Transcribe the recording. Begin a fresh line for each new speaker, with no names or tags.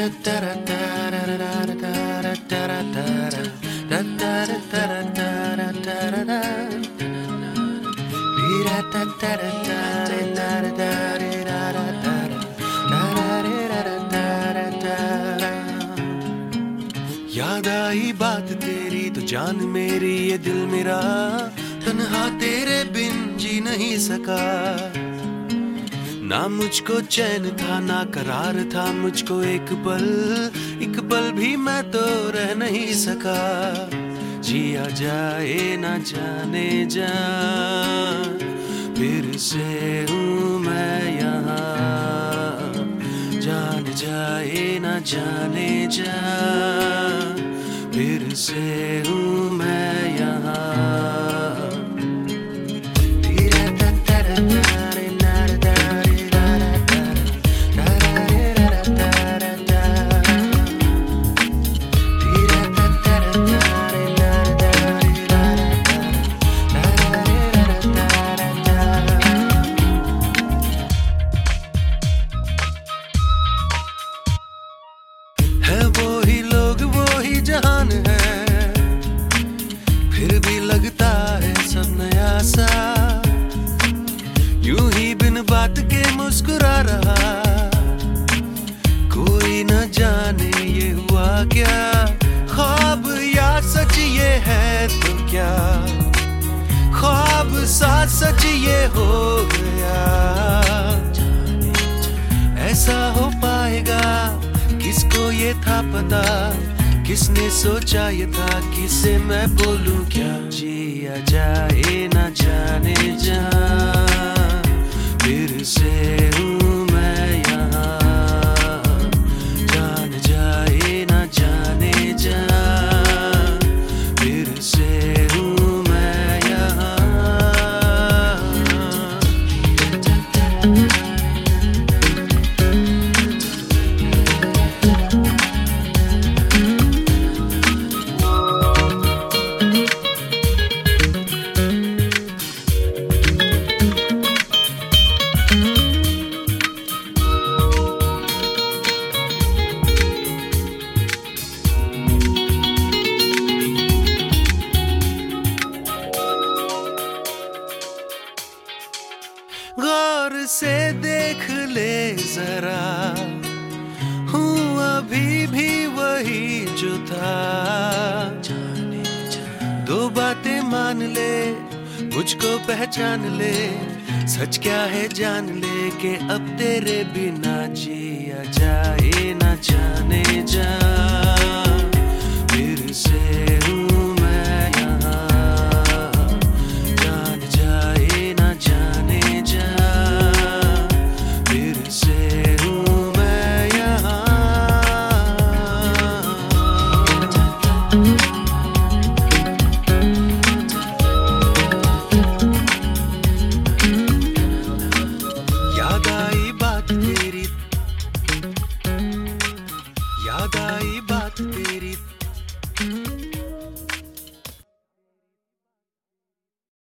याद आई बात तेरी तो जान मेरी ये दिल मेरा तन्हा तेरे बिन जी नहीं सका। ना मुझको चैन था ना करार था मुझको एक पल भी मैं तो रह नहीं सका। जिया जाए ना जाने जा फिर से हूँ मैं यहाँ। जान जाए ना जाने जा फिर से हूँ मैं यहाँ। जहान है फिर भी लगता है सब नया सा। यूं ही बिन बात के मुस्कुरा रहा कोई न जाने ये हुआ क्या। ख्वाब या सच ये है तो क्या ख्वाब सा सच ये हो गया। ऐसा हो पाएगा किसको ये था पता किसने सोचा ये था किसे मैं बोलूं क्या। जिया जाए ना जाने जा फिर से हूँ मैं यहाँ। जान जाए ना जाने जा फिर से हूँ मैं यहाँ। गौर से देख ले जरा हूँ अभी भी वही जो था। दो बातें मान ले मुझको पहचान ले सच क्या है जान ले कि अब तेरे बिना जिया जाए ना जाने जा।